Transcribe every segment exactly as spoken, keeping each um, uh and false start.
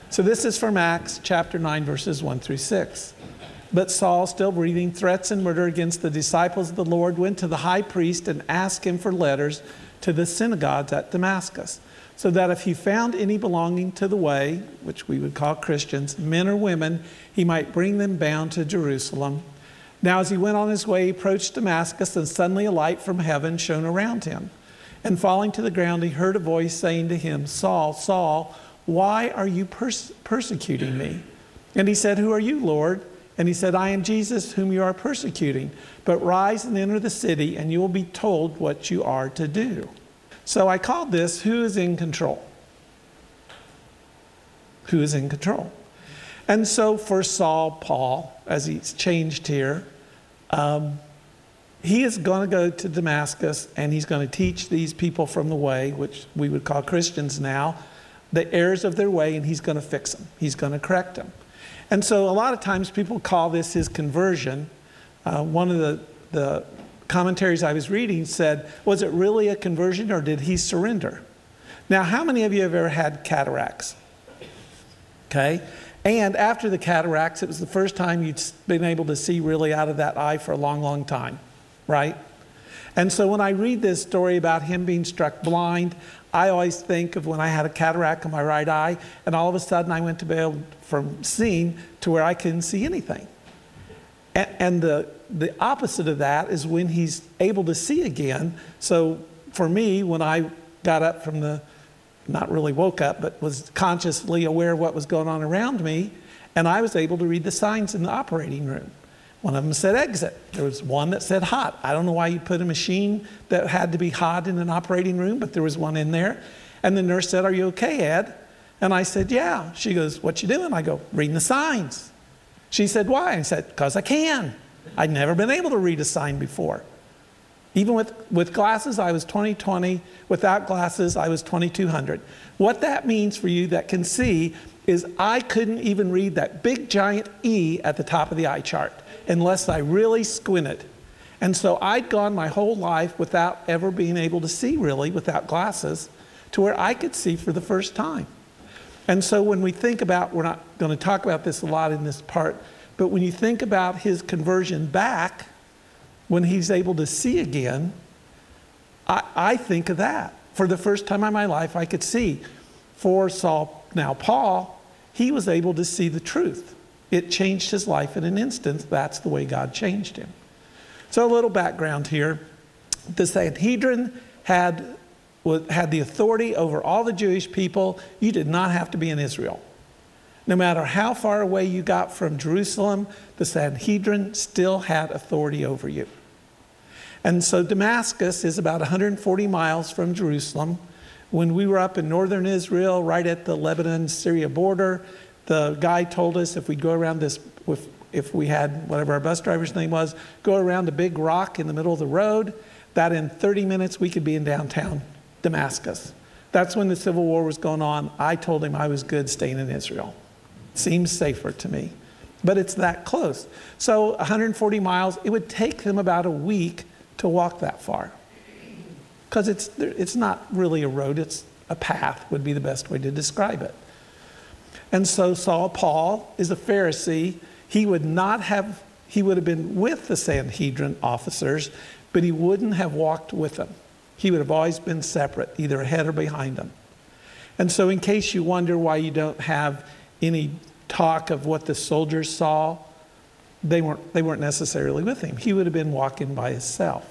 So this is from Acts chapter nine, verses one through six. But Saul, still breathing threats and murder against the disciples of the Lord, went to the high priest and asked him for letters to the synagogues at Damascus, so that if he found any belonging to the way, which we would call Christians, men or women, he might bring them bound to Jerusalem. Now as he went on his way, he approached Damascus, and suddenly a light from heaven shone around him. And falling to the ground, he heard a voice saying to him, Saul, Saul, why are you pers- persecuting me? And he said, who are you, Lord? And he said, I am Jesus, whom you are persecuting. But rise and enter the city, and you will be told what you are to do. So I called this, who is in control? Who is in control? And so for Saul, Paul, as he's changed here, um, he is going to go to Damascus, and he's going to teach these people from the way, which we would call Christians now, the errors of their way, and he's going to fix them. He's going to correct them. And so a lot of times people call this his conversion. Uh, one of the, the commentaries I was reading said, was it really a conversion, or did he surrender? Now, how many of you have ever had cataracts? Okay. And after the cataracts, it was the first time you'd been able to see really out of that eye for a long, long time, right? And so when I read this story about him being struck blind, I always think of when I had a cataract in my right eye, and all of a sudden I went to be able from seeing to where I couldn't see anything. And, and the, the opposite of that is when he's able to see again. So for me, when I got up from the, not really woke up, but was consciously aware of what was going on around me, and I was able to read the signs in the operating room. One of them said exit. There was one that said hot. I don't know why you put a machine that had to be hot in an operating room, but there was one in there. And the nurse said, are you okay, Ed? And I said, yeah. She goes, what you doing? I go, reading the signs. She said, why? I said, because I can. I'd never been able to read a sign before. Even with, with glasses, I was twenty twenty. Without glasses, I was twenty-two hundred. What that means for you that can see is I couldn't even read that big giant E at the top of the eye chart unless I really squinted. And so I'd gone my whole life without ever being able to see really without glasses to where I could see for the first time. And so when we think about, we're not going to talk about this a lot in this part, but when you think about his conversion back, when he's able to see again, I, I think of that. For the first time in my life, I could see. For Saul, now Paul, he was able to see the truth. It changed his life in an instant. That's the way God changed him. So a little background here. The Sanhedrin had, had the authority over all the Jewish people. You did not have to be in Israel. No matter how far away you got from Jerusalem, the Sanhedrin still had authority over you. And so Damascus is about one hundred forty miles from Jerusalem. When we were up in northern Israel, right at the Lebanon-Syria border, the guy told us if we'd go around this, if, if we had whatever our bus driver's name was, go around a big rock in the middle of the road, that in thirty minutes we could be in downtown Damascus. That's when the Civil War was going on. I told him I was good staying in Israel. Seems safer to me. But it's that close. So one hundred forty miles, it would take them about a week to walk that far. Because it's, it's not really a road, it's a path would be the best way to describe it. And so Saul, Paul, is a Pharisee. He would not have, he would have been with the Sanhedrin officers, but he wouldn't have walked with them. He would have always been separate, either ahead or behind them. And so in case you wonder why you don't have any talk of what the soldiers saw, they weren't, they weren't necessarily with him. He would have been walking by himself.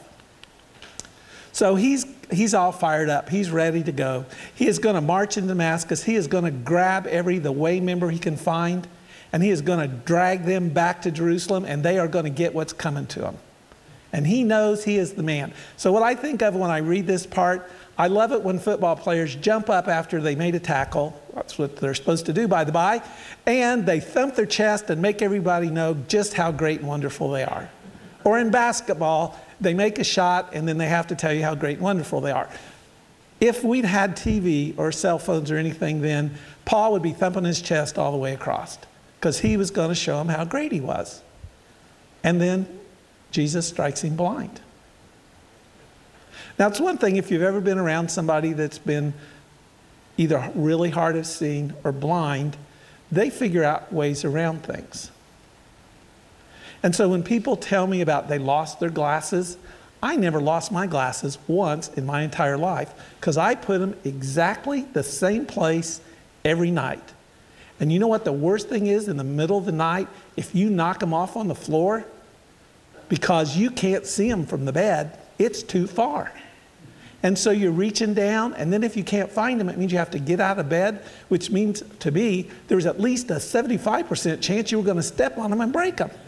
So he's, he's all fired up. He's ready to go. He is going to march in Damascus. He is going to grab every the way member he can find, and he is going to drag them back to Jerusalem, and they are going to get what's coming to them. And he knows he is the man. So what I think of when I read this part, I love it when football players jump up after they made a tackle. That's what they're supposed to do, by the by. And they thump their chest and make everybody know just how great and wonderful they are. Or in basketball, they make a shot and then they have to tell you how great and wonderful they are. If we'd had T V or cell phones or anything then, Paul would be thumping his chest all the way across because he was going to show him how great he was. And then Jesus strikes him blind. Now, it's one thing if you've ever been around somebody that's been either really hard of seeing or blind, they figure out ways around things. And so when people tell me about they lost their glasses, I never lost my glasses once in my entire life because I put them exactly the same place every night. And you know what the worst thing is in the middle of the night? If you knock them off on the floor because you can't see them from the bed, it's too far. And so you're reaching down, and then if you can't find them, it means you have to get out of bed, which means to me there's at least a seventy-five percent chance you were going to step on them and break them.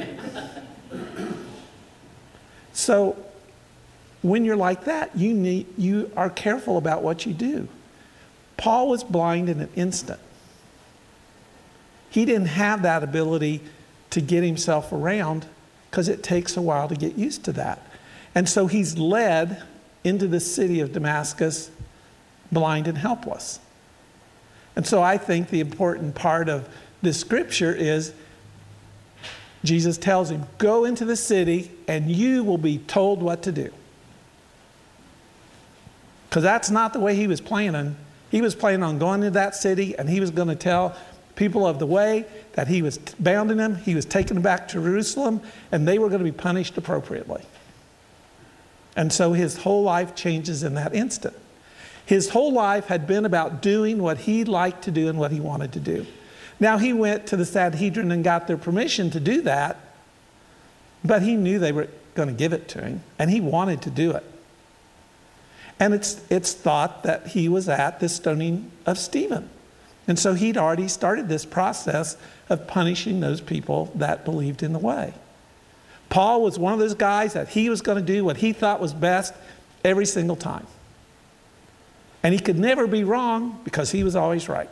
So when you're like that, you need, you are careful about what you do. Paul was blind in an instant. He didn't have that ability to get himself around because it takes a while to get used to that. And so he's led into the city of Damascus blind and helpless. And so I think the important part of this scripture is Jesus tells him, go into the city and you will be told what to do. Because that's not the way he was planning. He was planning on going to that city and he was going to tell people of the way that he was bounding them, he was taking them back to Jerusalem, and they were going to be punished appropriately. And so his whole life changes in that instant. His whole life had been about doing what he liked to do and what he wanted to do. Now he went to the Sanhedrin and got their permission to do that, but he knew they were going to give it to him, and he wanted to do it. And it's, it's thought that he was at the stoning of Stephen. And so he'd already started this process of punishing those people that believed in the way. Paul was one of those guys that he was going to do what he thought was best every single time. And he could never be wrong because he was always right.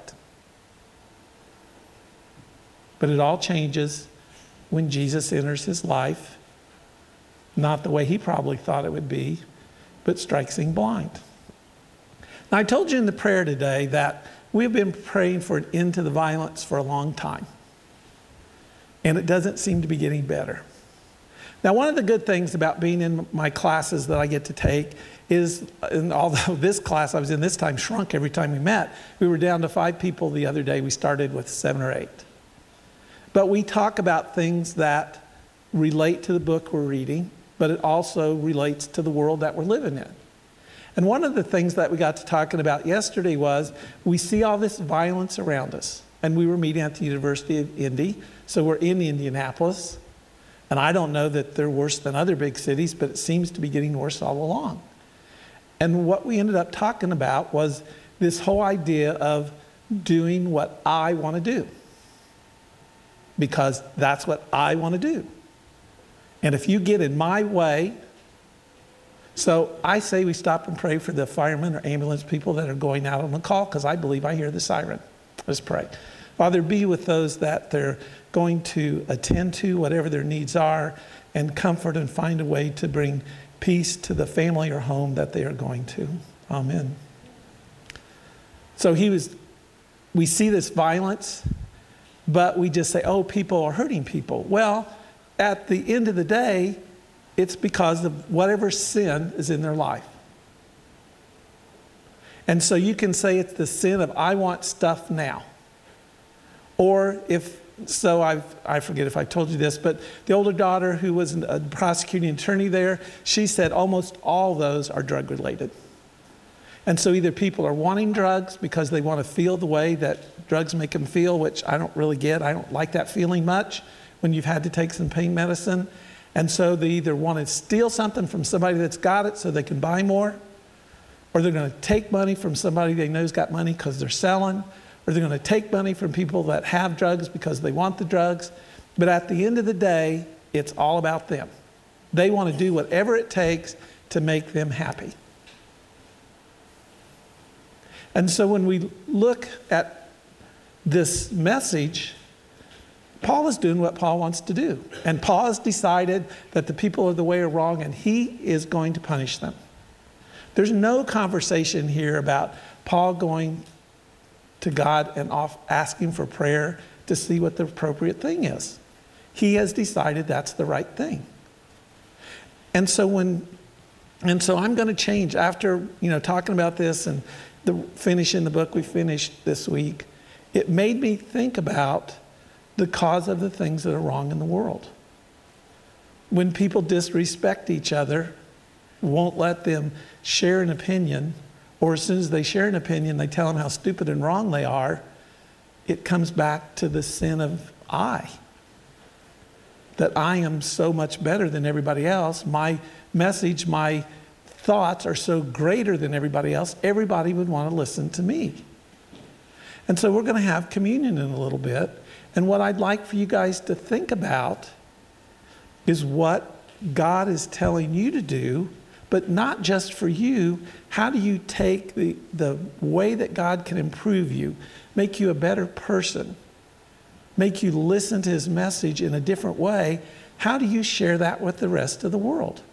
But it all changes when Jesus enters his life, not the way he probably thought it would be, but strikes him blind. Now, I told you in the prayer today that we've been praying for an end to the violence for a long time. And it doesn't seem to be getting better. Now, one of the good things about being in my classes that I get to take is, and although this class I was in this time shrunk every time we met, we were down to five people the other day. We started with seven or eight. But we talk about things that relate to the book we're reading, but it also relates to the world that we're living in. And one of the things that we got to talking about yesterday was we see all this violence around us. And we were meeting at the University of Indy, so we're in Indianapolis. And I don't know that they're worse than other big cities, but it seems to be getting worse all along. And what we ended up talking about was this whole idea of doing what I want to do. Because that's what I want to do. And if you get in my way, so I say we stop and pray for the firemen or ambulance people that are going out on the call, because I believe I hear the siren. Let's pray. Father, be with those that they're going to attend to, whatever their needs are, and comfort and find a way to bring peace to the family or home that they are going to. Amen. So he was, we see this violence, but we just say, oh, people are hurting people. Well, at the end of the day, it's because of whatever sin is in their life. And so you can say it's the sin of I want stuff now. Or if, so I've, I forget if I told you this, but the older daughter who was a prosecuting attorney there, she said almost all those are drug related. And so either people are wanting drugs because they want to feel the way that drugs make them feel, which I don't really get. I don't like that feeling much when you've had to take some pain medicine. And so they either want to steal something from somebody that's got it so they can buy more, or they're going to take money from somebody they know's got money because they're selling, or they're going to take money from people that have drugs because they want the drugs. But at the end of the day, it's all about them. They want to do whatever it takes to make them happy. And so when we look at this message, Paul is doing what Paul wants to do. And Paul has decided that the people of the way are wrong and he is going to punish them. There's no conversation here about Paul going to God and off asking for prayer to see what the appropriate thing is. He has decided that's the right thing. And so when, and so I'm going to change after, you know, talking about this and the finishing the book we finished this week, it made me think about the cause of the things that are wrong in the world. When people disrespect each other, won't let them share an opinion, or as soon as they share an opinion, they tell them how stupid and wrong they are, it comes back to the sin of I. That I am so much better than everybody else. My message, my thoughts are so greater than everybody else, everybody would want to listen to me. And so we're going to have communion in a little bit. And what I'd like for you guys to think about is what God is telling you to do, but not just for you. How do you take the, the way that God can improve you, make you a better person, make you listen to his message in a different way? How do you share that with the rest of the world?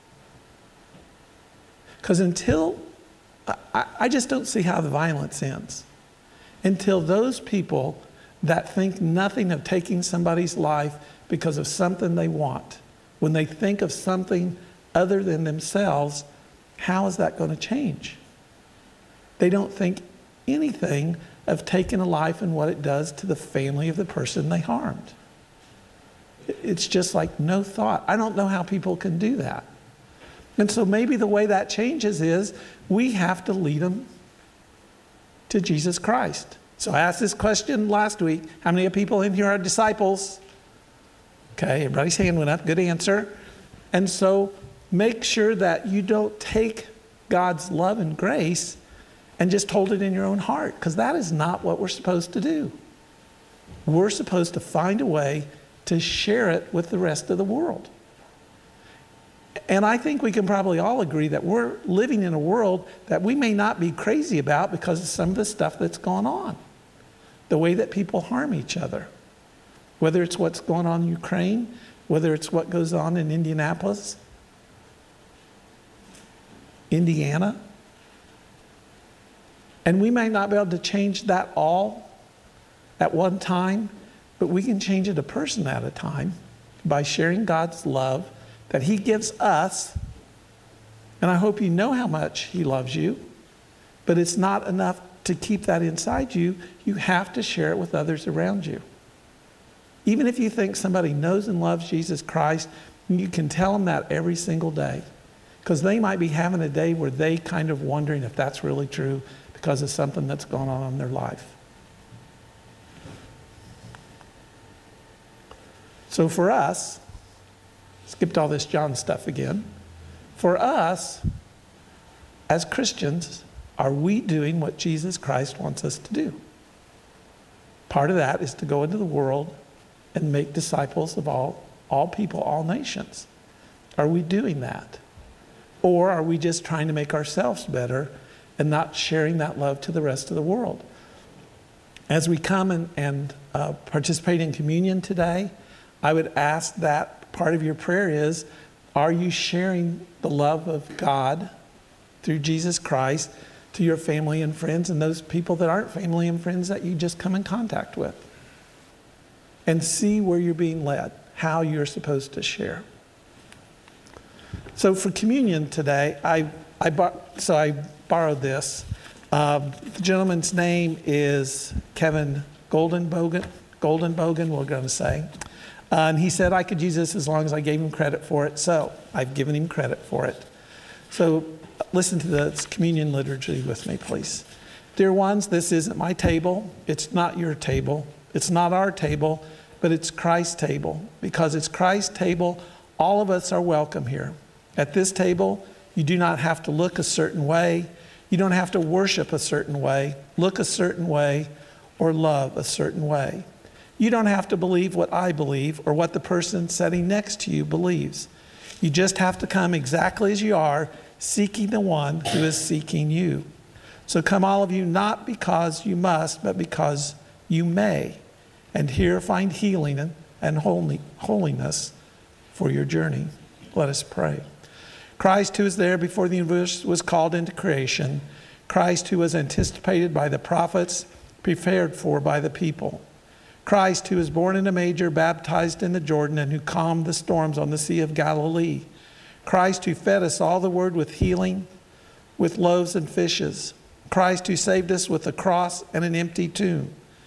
Because until, I, I just don't see how the violence ends. Until those people that think nothing of taking somebody's life because of something they want, when they think of something other than themselves, how is that going to change? They don't think anything of taking a life and what it does to the family of the person they harmed. It's just like no thought. I don't know how people can do that. And so maybe the way that changes is we have to lead them to Jesus Christ. So I asked this question last week. How many of people in here are disciples? Okay, everybody's hand went up. Good answer. And so make sure that you don't take God's love and grace and just hold it in your own heart, because that is not what we're supposed to do. We're supposed to find a way to share it with the rest of the world. And I think we can probably all agree that we're living in a world that we may not be crazy about because of some of the stuff that's going on. The way that people harm each other. Whether it's what's going on in Ukraine, whether it's what goes on in Indianapolis, Indiana. And we may not be able to change that all at one time, but we can change it a person at a time by sharing God's love that he gives us. And I hope you know how much he loves you, but it's not enough to keep that inside you. You have to share it with others around you. Even if you think somebody knows and loves Jesus Christ, you can tell them that every single day, because they might be having a day where they kind of wondering if that's really true because of something that's going on in their life. So for us, skipped all this John stuff again. For us, as Christians, are we doing what Jesus Christ wants us to do? Part of that is to go into the world and make disciples of all, all people, all nations. Are we doing that? Or are we just trying to make ourselves better and not sharing that love to the rest of the world? As we come and, and uh, participate in communion today, I would ask that part of your prayer is, are you sharing the love of God through Jesus Christ to your family and friends and those people that aren't family and friends that you just come in contact with? And see where you're being led, how you're supposed to share. So for communion today, I, I bought, so I borrowed this. Um, the gentleman's name is Kevin Goldenbogen, Goldenbogen, we're going to say. Uh, and he said I could use this as long as I gave him credit for it. So I've given him credit for it. So listen to the communion liturgy with me, please. Dear ones, this isn't my table. It's not your table. It's not our table, but it's Christ's table. Because it's Christ's table, all of us are welcome here. At this table, you do not have to look a certain way. You don't have to worship a certain way, look a certain way, or love a certain way. You don't have to believe what I believe or what the person sitting next to you believes. You just have to come exactly as you are, seeking the one who is seeking you. So come all of you, not because you must, but because you may. And here find healing and holiness for your journey. Let us pray. Christ, who was there before the universe was called into creation. Christ, who was anticipated by the prophets, prepared for by the people. Christ, who was born in a manger, baptized in the Jordan, and who calmed the storms on the Sea of Galilee. Christ, who fed us all the word with healing, with loaves and fishes. Christ, who saved us with a cross and an empty tomb.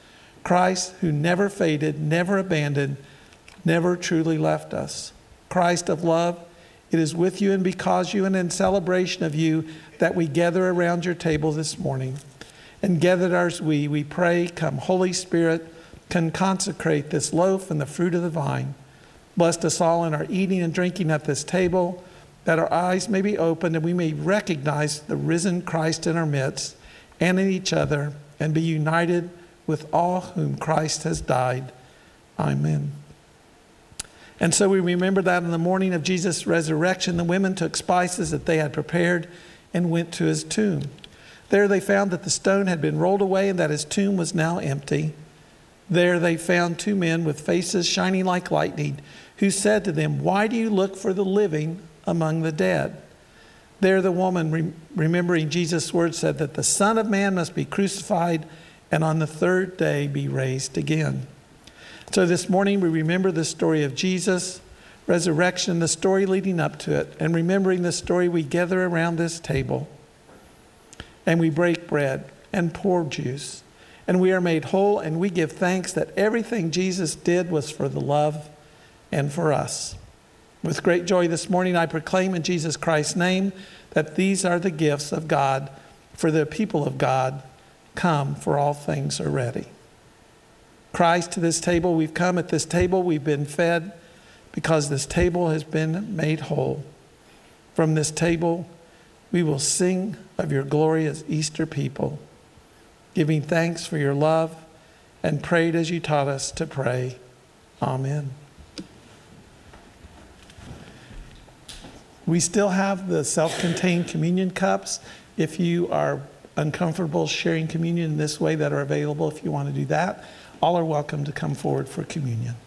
Christ who never faded, never abandoned, never truly left us. Christ of love, it is with you and because you and in celebration of you that we gather around your table this morning. And gathered as we, we pray, come Holy Spirit, can consecrate this loaf and the fruit of the vine. Bless us all in our eating and drinking at this table, that our eyes may be opened and we may recognize the risen Christ in our midst and in each other and be united with all whom Christ has died. Amen. And so we remember that on the morning of Jesus' resurrection, the women took spices that they had prepared and went to his tomb. There they found that the stone had been rolled away and that his tomb was now empty. There they found two men with faces shining like lightning, who said to them, "Why do you look for the living among the dead?" There the woman, re- remembering Jesus' words, said that the Son of Man must be crucified and on the third day be raised again. So this morning we remember the story of Jesus' resurrection, the story leading up to it, and remembering the story we gather around this table and we break bread and pour juice and we are made whole and we give thanks that everything Jesus did was for the love and for us. With great joy this morning I proclaim in Jesus Christ's name that these are the gifts of God for the people of God. Come, for all things are ready. Christ, to this table we've come. At this table we've been fed because this table has been made whole. From this table we will sing of your glory as Easter people, giving thanks for your love and prayed as you taught us to pray. Amen. We still have the self-contained communion cups. If you are uncomfortable sharing communion in this way, that are available if you want to do that. All are welcome to come forward for communion.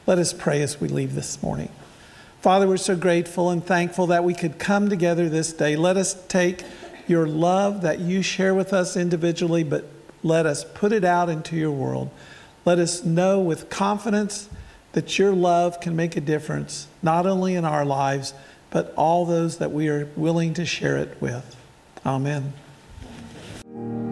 Let us pray as we leave this morning. Father, we're so grateful and thankful that we could come together this day. Let us take your love that you share with us individually, but let us put it out into your world. Let us know with confidence that your love can make a difference, not only in our lives, but all those that we are willing to share it with. Amen.